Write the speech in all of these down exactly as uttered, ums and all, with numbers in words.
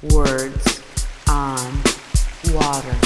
Words on Water.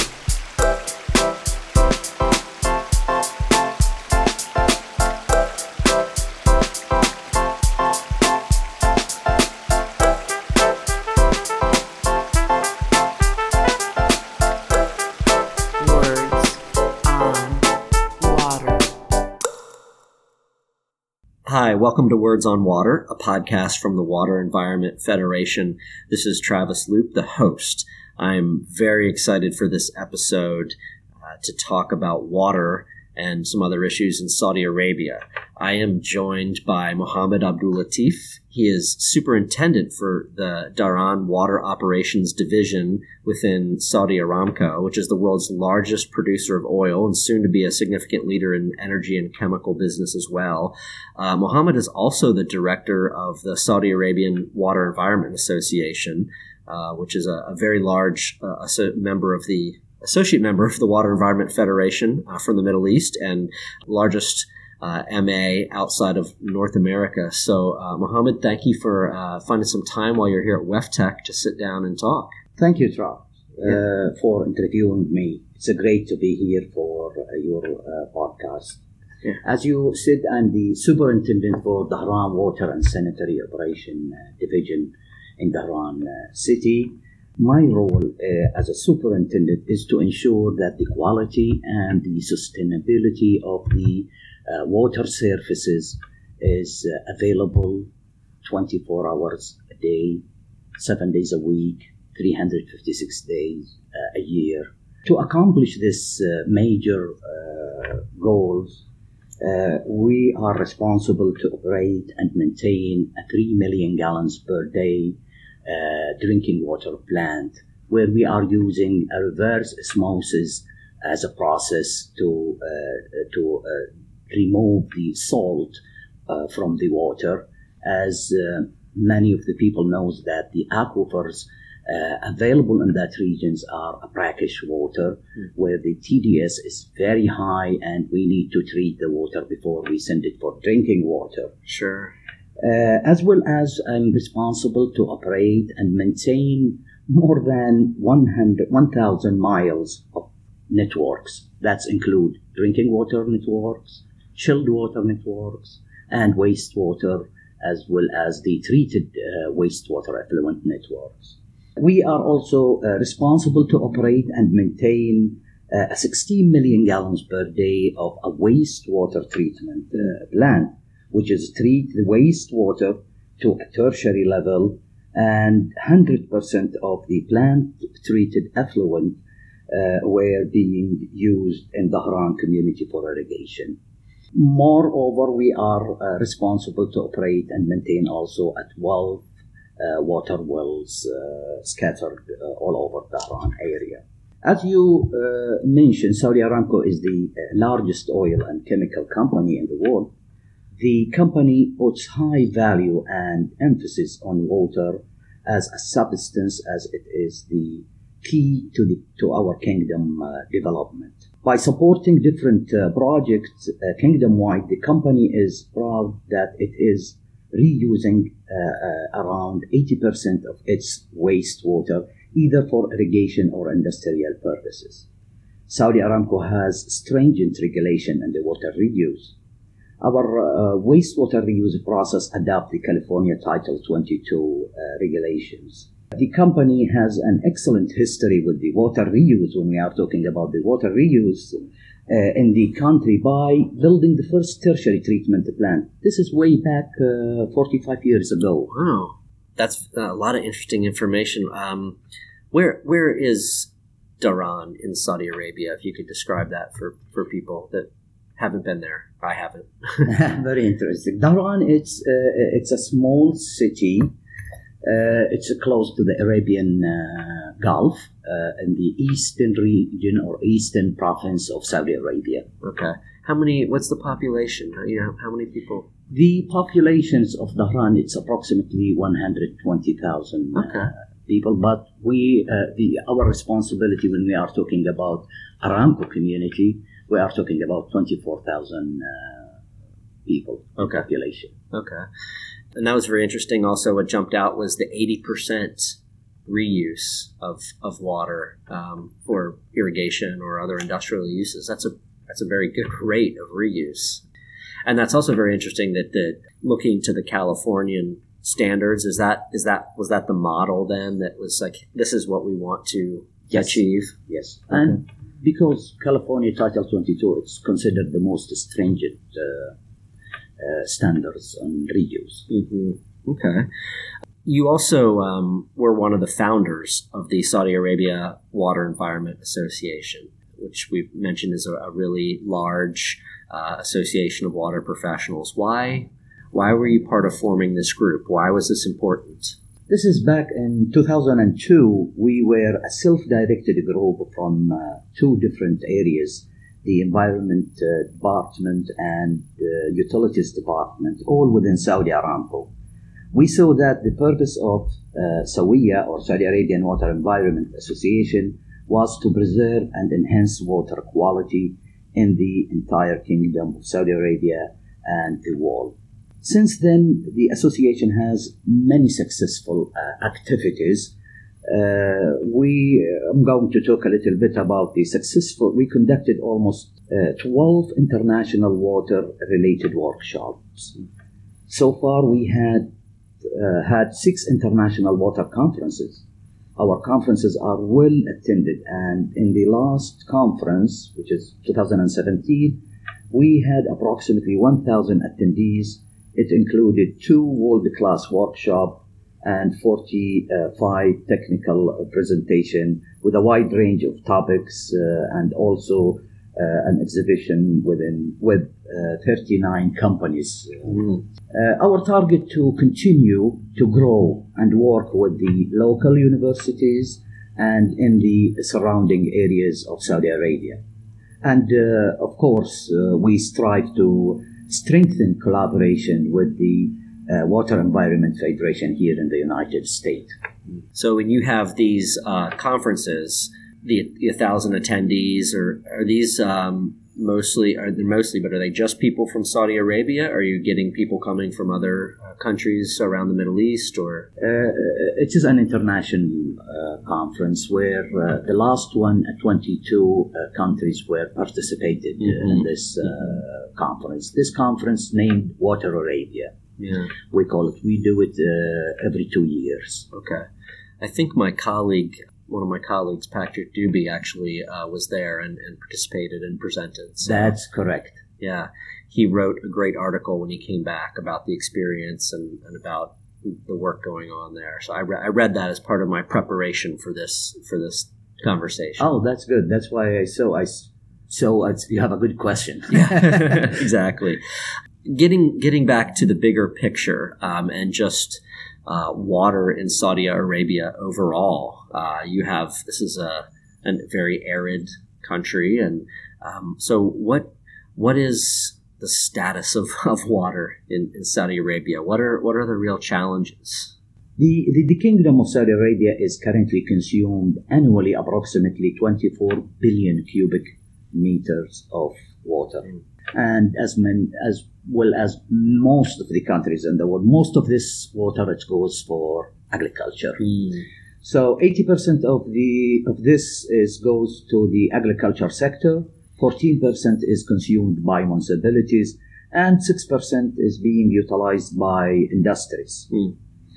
Hi, welcome to Words on Water, a podcast from the Water Environment Federation. This is Travis Loop, the host. I'm very excited for this episode uh, to talk about water and some other issues in Saudi Arabia. I am joined by Mohammed Abdul Latif. He is superintendent for the Dhahran Water Operations Division within Saudi Aramco, which is the world's largest producer of oil and soon to be a significant leader in energy and chemical business as well. Uh, Mohammed is also the director of the Saudi Arabian Water Environment Association, uh, which is a, a very large uh, member of the associate member of the Water Environment Federation uh, from the Middle East and largest uh, M A outside of North America. So, uh, Mohammed, thank you for uh, finding some time while you're here at WEFTEC to sit down and talk. Thank you, Trav, uh, for interviewing me. It's great to be here for uh, your uh, podcast. Yeah. As you said, I'm the superintendent for Dhahran Water and Sanitary Operation uh, Division in Dhahran uh, City. My role uh, as a superintendent is to ensure that the quality and the sustainability of the uh, water services is uh, available twenty-four hours a day, seven days a week, three hundred fifty-six days uh, a year. To accomplish this uh, major uh, goals, uh, we are responsible to operate and maintain a three million gallons per day Uh, drinking water plant, where we are using a reverse osmosis as a process to uh, to uh, remove the salt uh, from the water, as uh, many of the people knows that the aquifers uh, available in that regions are a brackish water, mm. where the T D S is very high, and we need to treat the water before we send it for drinking water. Sure. Uh, as well as I'm responsible to operate and maintain more than one thousand miles of networks. That include drinking water networks, chilled water networks, and wastewater, as well as the treated uh, wastewater effluent networks. We are also uh, responsible to operate and maintain uh, a sixteen million gallons per day of a wastewater treatment uh, plant, which is treat the wastewater to a tertiary level, and one hundred percent of the plant-treated effluent uh, were being used in the Dhahran community for irrigation. Moreover, we are uh, responsible to operate and maintain also at twelve uh, water wells uh, scattered uh, all over the Dhahran area. As you uh, mentioned, Saudi Aramco is the uh, largest oil and chemical company in the world. The company puts high value and emphasis on water as a substance, as it is the key to the to our kingdom uh, development. By supporting different uh, projects uh, kingdom-wide, the company is proud that it is reusing uh, uh, around eighty percent of its wastewater, either for irrigation or industrial purposes. Saudi Aramco has stringent regulation in the water reuse. Our uh, wastewater reuse process adopts the California Title twenty-two uh, regulations. The company has an excellent history with the water reuse when we are talking about the water reuse uh, in the country by building the first tertiary treatment plant. This is way back uh, forty-five years ago. Wow, that's a lot of interesting information. Um, where where is Dhahran in Saudi Arabia, if you could describe that for, for people that haven't been there? I haven't. Very interesting. Dhahran, it's uh, it's a small city. Uh, it's close to the Arabian uh, Gulf uh, in the eastern region or eastern province of Saudi Arabia. Okay. How many? What's the population? You know, how many people? The populations of Dhahran, it's approximately one hundred twenty thousand okay. uh, people. But we, uh, the our responsibility when we are talking about Aramco community, we are talking about twenty-four thousand uh, people okay. population. Okay. And that was very interesting. Also, what jumped out was the eighty percent reuse of of water um, for irrigation or other industrial uses. That's a that's a very good rate of reuse, and that's also very interesting that that looking to the Californian standards, is that is that was that the model then that was like, this is what we want to Yes. achieve? Yes, Okay. and because California Title twenty-two, it's considered the most stringent uh, uh, standards on reuse. Mm-hmm. Okay. You also um, were one of the founders of the Saudi Arabia Water Environment Association, which we've mentioned is a, a really large uh, association of water professionals. Why, why were you part of forming this group? Why was this important? This is back in two thousand two. We were a self-directed group from uh, two different areas, the Environment uh, Department and uh, Utilities Department, all within Saudi Aramco. We saw that the purpose of uh, SAWIA, or Saudi Arabian Water Environment Association, was to preserve and enhance water quality in the entire Kingdom of Saudi Arabia and the world. Since then, the association has many successful uh, activities. Uh, we, I'm going to talk a little bit about the successful, we conducted almost uh, twelve international water-related workshops. So far, we had uh, had six international water conferences. Our conferences are well attended, and in the last conference, which is two thousand seventeen, we had approximately one thousand attendees. It included two world-class workshops and forty-five technical presentations with a wide range of topics, uh, and also uh, an exhibition within with uh, thirty-nine companies. Mm. Uh, our target to continue to grow and work with the local universities and in the surrounding areas of Saudi Arabia. And uh, of course, uh, we strive to strengthen collaboration with the uh, Water Environment Federation here in the United States. So when you have these uh, conferences, the, the thousand attendees, or are these um, mostly, are they mostly, but are they just people from Saudi Arabia? Are you getting people coming from other uh, countries around the Middle East, or? Uh, it is an international uh, conference where uh, the last one, uh, twenty-two uh, countries were participated Mm-hmm. uh, in this uh, conference. This conference named Water Arabia. Yeah. We call it. We do it uh, every two years. Okay. I think my colleague, one of my colleagues, Patrick Duby, actually uh, was there and, and participated and presented. So, That's correct. yeah. He wrote a great article when he came back about the experience and, and about the work going on there. So I, re- I read that as part of my preparation for this for this conversation. Oh, that's good. That's why I so I so it's, you have a good question. Yeah, exactly. Getting getting back to the bigger picture um, and just uh, water in Saudi Arabia overall. Uh, you have this is a, a very arid country, and um, so what what is the status of, of water in, in Saudi Arabia? What are what are the real challenges? The, the the Kingdom of Saudi Arabia is currently consumed annually approximately twenty-four billion cubic meters of water, Mm. and as men, as well as most of the countries in the world, most of this water it goes for agriculture. Mm. So eighty percent of the of this is goes to the agriculture sector, fourteen percent is consumed by municipalities, and six percent is being utilized by industries. Mm.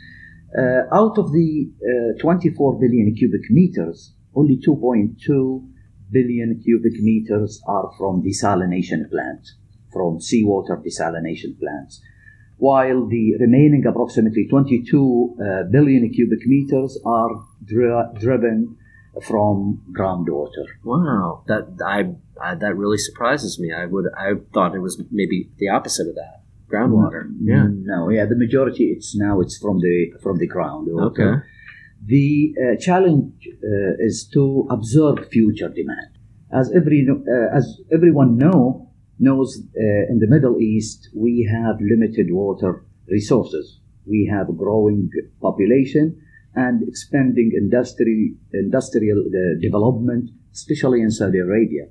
Uh, out of the uh, twenty-four billion cubic meters, only two point two billion cubic meters are from desalination plants, from seawater desalination plants, while the remaining approximately twenty-two uh, billion cubic meters are dri- driven from groundwater. Wow, that I, I that really surprises me. I would I thought it was maybe the opposite of that. Groundwater. Yeah. No, yeah, the majority it's now it's from the from the groundwater. Okay. The uh, challenge uh, is to absorb future demand. As every uh, as everyone know knows, uh, in the Middle East we have limited water resources. We have a growing population and expanding industry industrial uh, development, especially in Saudi Arabia.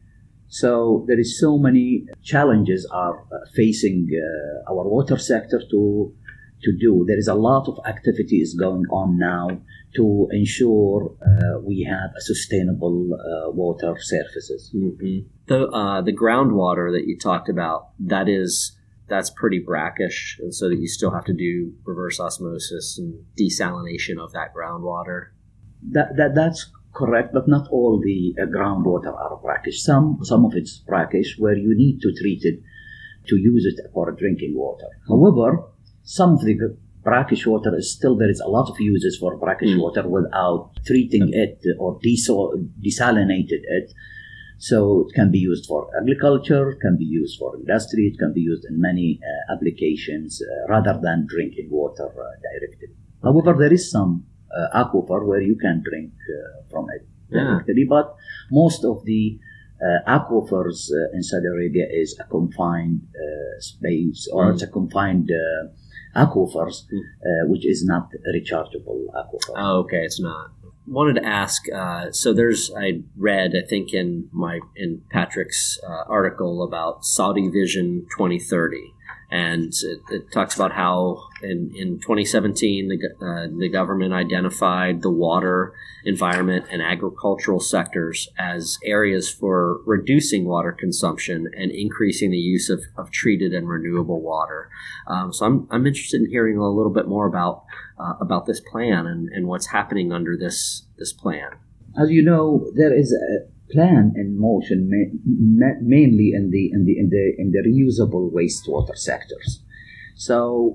So there is so many challenges are uh, facing uh, our water sector to to do. There is a lot of activities going on now to ensure uh, we have a sustainable uh, water surfaces. Mm-hmm. The uh, the groundwater that you talked about, that is that's pretty brackish, and so that you still have to do reverse osmosis and desalination of that groundwater. That, that that's correct, but not all the uh, groundwater are brackish. Some some of it's brackish where you need to treat it to use it for drinking water. However, some of the brackish water is still, there is a lot of uses for brackish mm. water without treating it or desal- desalinated it. So it can be used for agriculture, it can be used for industry, it can be used in many uh, applications uh, rather than drinking water uh, directly. However, there is some uh, aquifer where you can drink uh, from it directly, yeah. But most of the uh, aquifers uh, in Saudi Arabia is a confined uh, space, or mm. it's a confined uh, aquifers, mm. uh, which is not a rechargeable aquifer. Oh, okay, it's not. Wanted to ask, uh, so there's, I read, I think in my, in Patrick's uh, article about Saudi Vision twenty thirty, and it, it talks about how in, in twenty seventeen, the, uh, the government identified the water, environment, and agricultural sectors as areas for reducing water consumption and increasing the use of, of treated and renewable water. Um, so I'm, I'm interested in hearing a little bit more about Uh, about this plan and, and what's happening under this this plan. As you know, there is a plan in motion ma- ma- mainly in the in the in the in the reusable wastewater sectors. So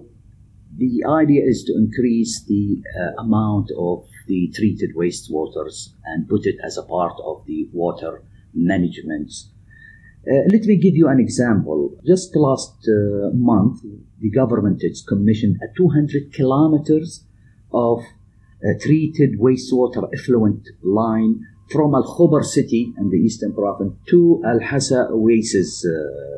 the idea is to increase the uh, amount of the treated wastewaters and put it as a part of the water management. Uh, let me give you an example. Just last uh, month, the government has commissioned a two hundred kilometers of uh, treated wastewater effluent line from Al Khobar city in the eastern province to Al Hassa Oasis, uh,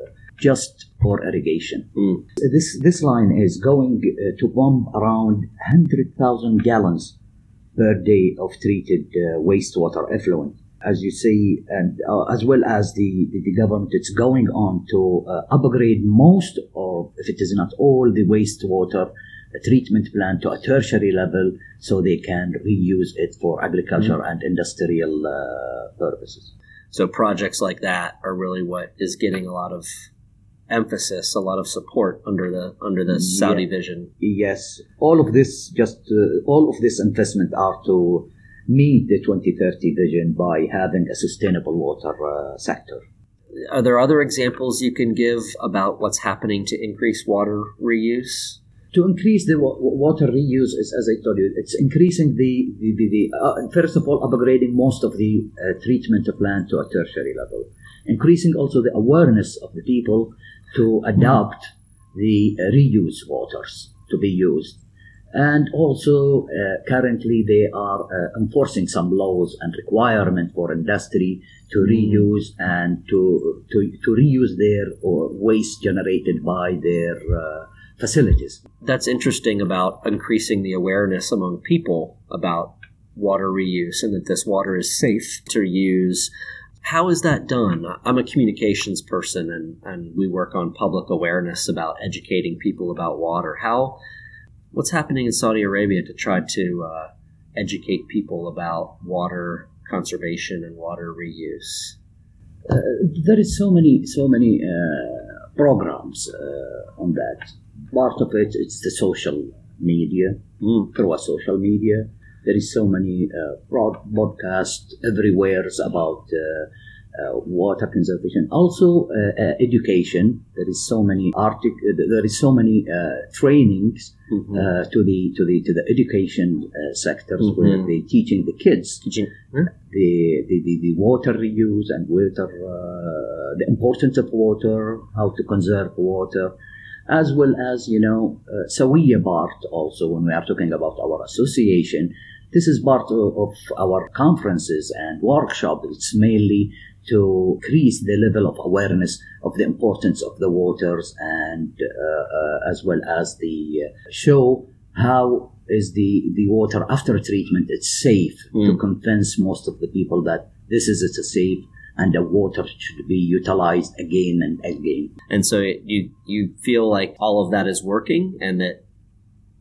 just for irrigation. Mm. This this line is going uh, to pump around one hundred thousand gallons per day of treated uh, wastewater effluent. As you see, and uh, as well as the, the, the government, it's going on to uh, upgrade most, or if it is not all, the wastewater treatment plant to a tertiary level so they can reuse it for agriculture mm-hmm. and industrial uh, purposes. So projects like that are really what is getting a lot of emphasis, a lot of support under the under the yeah. Saudi Vision. Yes, all of this, just uh, all of this investment are to meet the twenty thirty vision by having a sustainable water uh, sector. Are there other examples you can give about what's happening to increase water reuse? To increase the wa- water reuse, is, as I told you, it's increasing the, the, the, the uh, first of all, upgrading most of the uh, treatment plant to a tertiary level. Increasing also the awareness of the people to adopt the uh, reuse waters to be used. And also, uh, currently, they are uh, enforcing some laws and requirements for industry to reuse and to to, to reuse their or waste generated by their uh, facilities. That's interesting about increasing the awareness among people about water reuse and that this water is safe to use. How is that done? I'm a communications person, and, and we work on public awareness about educating people about water. How What's happening in Saudi Arabia to try to uh, educate people about water conservation and water reuse? Uh, there is so many, so many uh, programs uh, on that. Part of it is the social media. Mm. Through a social media, there is so many uh, broad broadcasts everywhere about uh, uh, water conservation. Also, uh, uh, education. There is so many artic- There is so many uh, trainings mm-hmm. uh, to the to the to the education uh, sectors mm-hmm. where they teaching the kids teaching hmm? the, the, the the water reuse and water uh, the importance of water, how to conserve water, as well as you know uh, Sawiya part. Also, when we are talking about our association, this is part of, of our conferences and workshops. It's mainly to increase the level of awareness of the importance of the waters, and uh, uh, as well as the uh, show how is the, the water after treatment it's safe mm. to convince most of the people that this is it's a safe and the water should be utilized again and again. And so you you feel like all of that is working, and that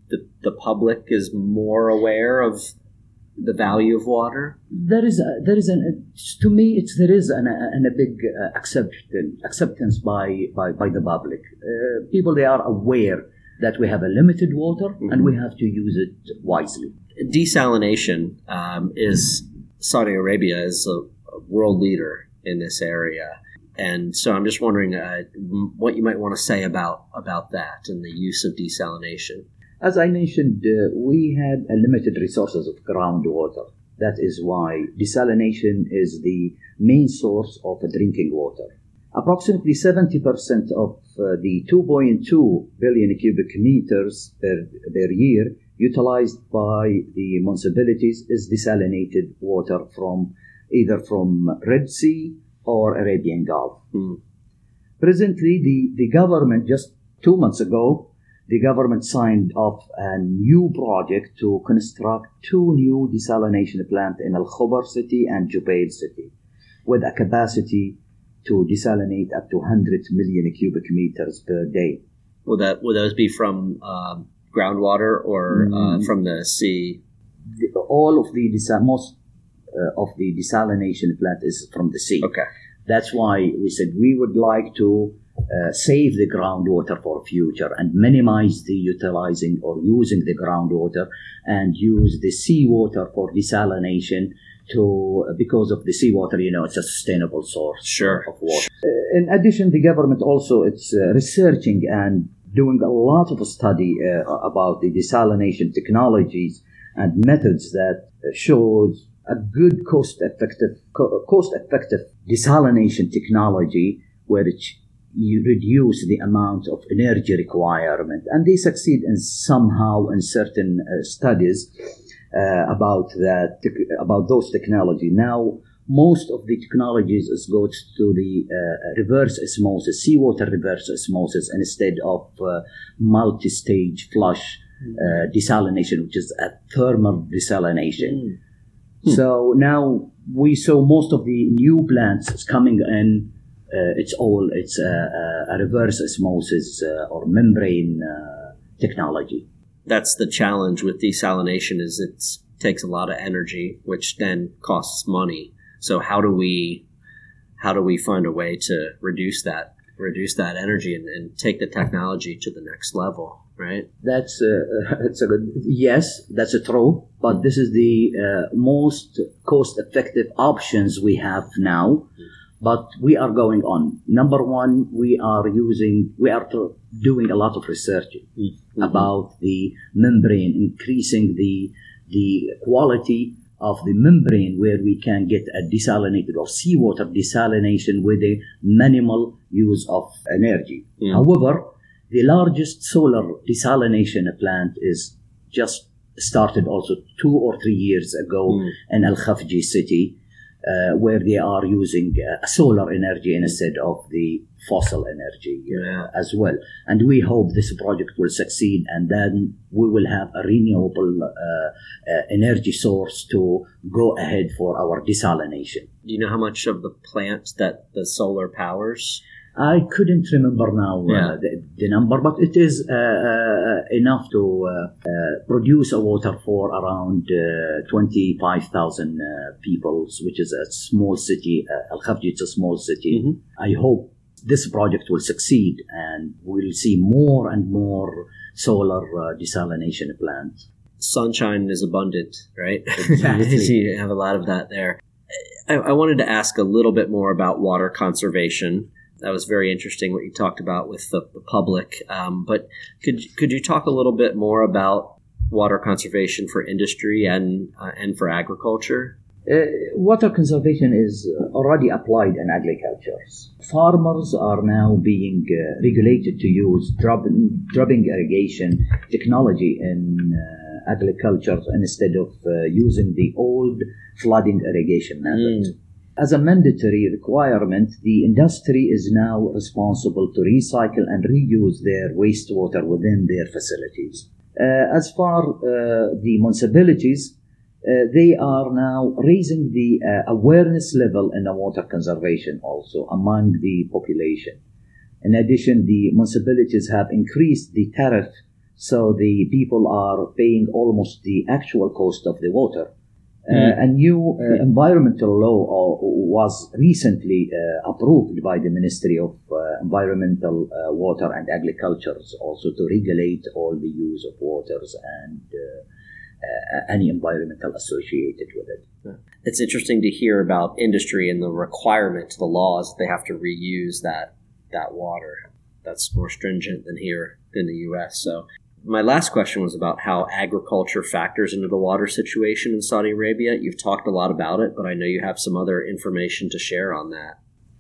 the, the public is more aware of the value of water? There is a, there is an to me it's there is an, an a big uh, acceptance acceptance by by, by the public. Uh, people, they are aware that we have a limited water, mm-hmm. and we have to use it wisely. Desalination um, is Saudi Arabia is a, a world leader in this area, and so I'm just wondering uh, what you might want to say about about that and the use of desalination. As I mentioned, uh, we had a limited resources of groundwater. That is why desalination is the main source of drinking water. Approximately seventy percent of uh, the two point two billion cubic meters per, per year utilized by the municipalities is desalinated water from either from Red Sea or Arabian Gulf. Mm. Presently, the, the government, just two months ago, the government signed off a new project to construct two new desalination plants in Al Khobar city and Jubail city, with a capacity to desalinate up to one hundred million cubic meters per day. Will that will those be from um, groundwater or uh, from the sea? The, all of the desal- most uh, of the desalination plant is from the sea. Okay, that's why we said we would like to uh, save the groundwater for future and minimize the utilizing or using the groundwater and use the seawater for desalination. To because of the seawater, you know, it's a sustainable source sure. of water. Uh, in addition, the government also it's uh, researching and doing a lot of study uh, about the desalination technologies and methods that shows a good cost-effective co- cost-effective desalination technology, which you reduce the amount of energy requirement, and they succeed in somehow in certain uh, studies. Uh, about that, about those technology. Now, most of the technologies is goes to the uh, reverse osmosis, seawater reverse osmosis, instead of uh, multi-stage flush uh, desalination, which is a thermal desalination. Mm. So now we saw most of the new plants coming in. Uh, it's all it's a, a reverse osmosis uh, or membrane uh, technology. That's the challenge with desalination is it takes a lot of energy, which then costs money. So how do we how do we find a way to reduce that reduce that energy and, and take the technology to the next level, right? That's uh, that's a good yes, that's a true. But this is the uh, most cost effective options we have now. Mm. But we are going on. Number one, we are using, we are doing a lot of research mm-hmm. about the membrane, increasing the the quality of the membrane where we can get a desalinated or seawater desalination with a minimal use of energy. Mm. However, the largest solar desalination plant is just started also two or three years ago mm. in Al Khafji city. Uh, where they are using uh, solar energy instead of the fossil energy uh, yeah. as well. And we hope this project will succeed, and then we will have a renewable uh, uh, energy source to go ahead for our desalination. Do you know how much of the plant that the solar powers? I couldn't remember now yeah. uh, the, the number, but it is uh, uh, enough to uh, uh, produce a water for around uh, twenty-five thousand uh, people, which is a small city. Uh, Al Khafji is a small city. Mm-hmm. I hope this project will succeed and we'll see more and more solar uh, desalination plants. Sunshine is abundant, right? Exactly. You have a lot of that there. I, I wanted to ask a little bit more about water conservation. That was very interesting what you talked about with the, the public. Um, but could could you talk a little bit more about water conservation for industry and uh, and for agriculture? Uh, water conservation is already applied in agriculture. Farmers are now being uh, regulated to use dropping, dropping irrigation technology in uh, agriculture instead of uh, using the old flooding irrigation method. Mm. As a mandatory requirement, the industry is now responsible to recycle and reuse their wastewater within their facilities. Uh, as far uh, the municipalities, uh, they are now raising the uh, awareness level in the water conservation also among the population. In addition, the municipalities have increased the tariff So the people are paying almost the actual cost of the water. Uh, Mm. a new uh, environmental law uh, was recently uh, approved by the Ministry of uh, Environmental, uh, Water and Agriculture, also to regulate all the use of waters and uh, uh, any environmental associated with it. It's interesting to hear about industry and the requirement to the laws that they have to reuse that that water. That's more stringent than here in the U S. So my last question was about how agriculture factors into the water situation in Saudi Arabia. You've talked a lot about it, but I know you have some other information to share on that.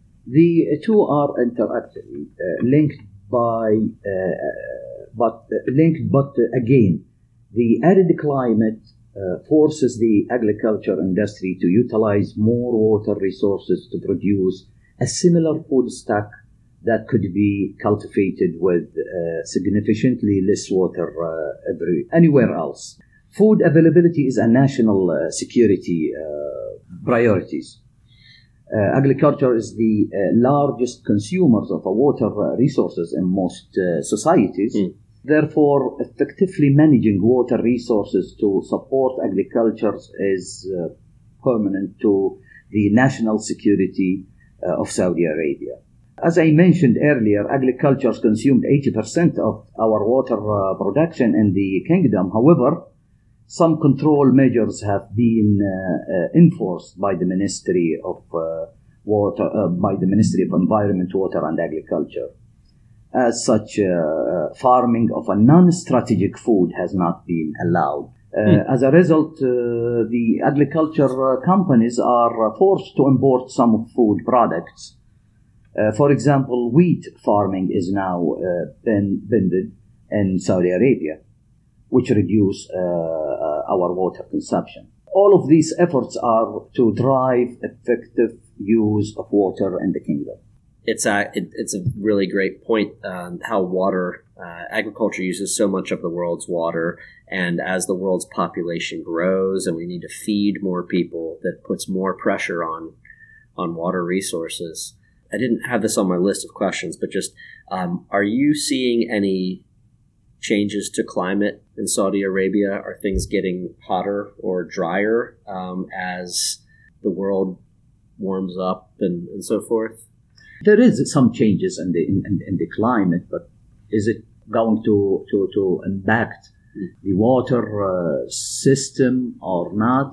The two are interactively uh, linked by, uh, but uh, linked, but uh, again, the arid climate uh, forces the agriculture industry to utilize more water resources to produce a similar food stock that could be cultivated with uh, significantly less water uh, every, anywhere else. Food availability is a national uh, security uh, priorities. Uh, agriculture is the uh, largest consumers of uh, water uh, resources in most uh, societies. Mm. Therefore, effectively managing water resources to support agriculture is uh, permanent to the national security uh, of Saudi Arabia. As I mentioned earlier, agriculture consumed eighty percent of our water uh, production in the kingdom. However, some control measures have been uh, uh, enforced by the Ministry of uh, Water, uh, by the Ministry of Environment, Water and Agriculture. As such, uh, farming of a non-strategic food has not been allowed. Uh, mm. As a result, uh, the agriculture companies are forced to import some food products. Uh, for example, wheat farming is now uh, been banned in Saudi Arabia, which reduce uh, uh, our water consumption. All of these efforts are to drive effective use of water in the kingdom. It's a, it, it's a really great point, um, how water, uh, agriculture uses so much of the world's water, and as the world's population grows and we need to feed more people, that puts more pressure on on water resources. I didn't have this on my list of questions, but just, um, are you seeing any changes to climate in Saudi Arabia? Are things getting hotter or drier um, as the world warms up and, and so forth? There is some changes in the in, in, in the climate, but is it going to to, to impact the water uh, system or not?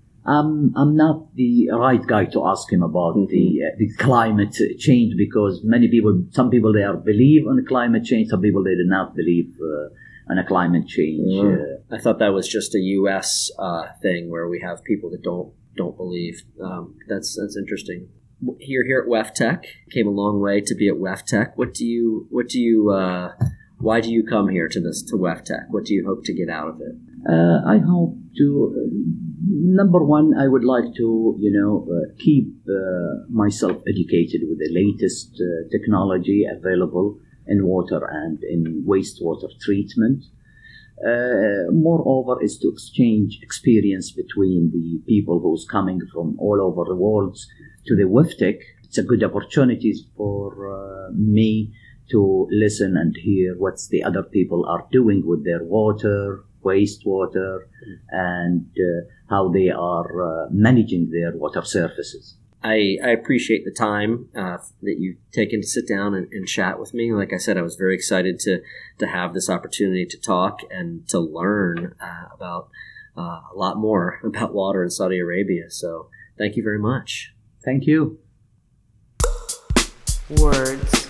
Um, I'm not the right guy to ask him about mm-hmm. the uh, the climate change, because many people, some people they are believe in climate change, some people they do not believe uh, in a climate change. Mm. Uh, I thought that was just a U S uh, thing where we have people that don't don't believe. Um, that's that's interesting. You're here at WEFTEC. Came a long way to be at WEFTEC. What do you what do you uh, why do you come here to this to WEFTEC? What do you hope to get out of it? Uh, I hope to. Uh, Number one, I would like to, you know, uh, keep uh, myself educated with the latest uh, technology available in water and in wastewater treatment. Uh, moreover, is to exchange experience between the people who's coming from all over the world to the WEFTEC. It's a good opportunity for uh, me to listen and hear what the other people are doing with their water, wastewater, and uh, how they are uh, managing their water surfaces. I, I appreciate the time uh, that you've taken to sit down and, and chat with me. Like I said, I was very excited to to have this opportunity to talk and to learn uh, about uh, a lot more about water in Saudi Arabia. So thank you very much. Thank you. Words